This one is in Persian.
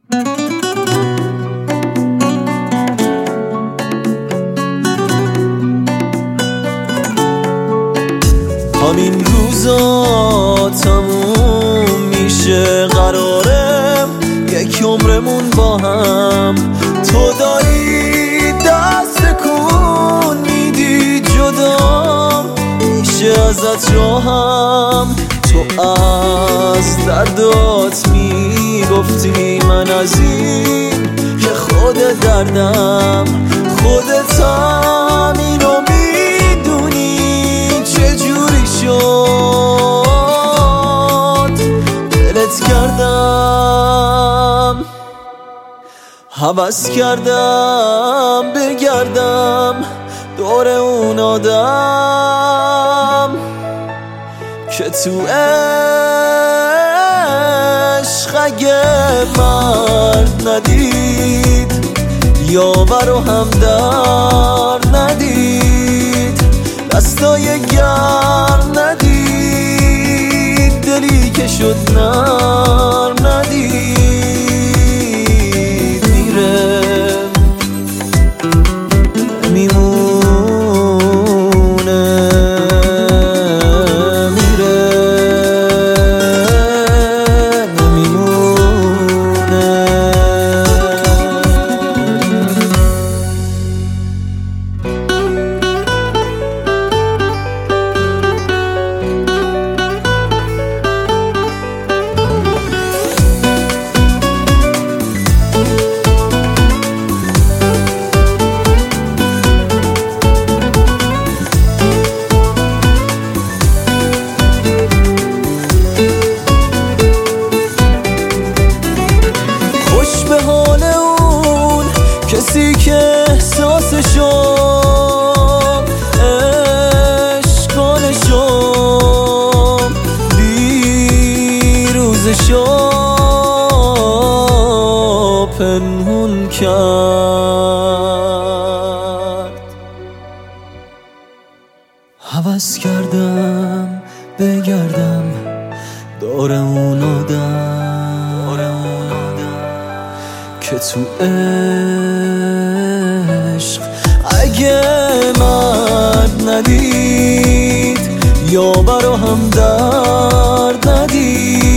همین روزا تموم میشه، قرارم یک عمرمون با هم. تو داری دست کن میدی جدا میشه ازت راهم. تو از دردات میگفتی، من از این که خود دردم خودتم. اینو میدونی چجوری شد دلت کردم. هوس کردم بگردم دور اون آدم که تو عشق اگه مرد ندید، یاور و همدرد ندید، دستای گرم ندید، دلی که شد نرم ندید. میره میمونه، میره میمونه. به حال اون کسی که احساسشو عشقانشو دیروزشو پنهون کرد. هوس کردم بگردم دور اون آدم که تو عشق اگه مرد ندید، یاور و همدرد ندید،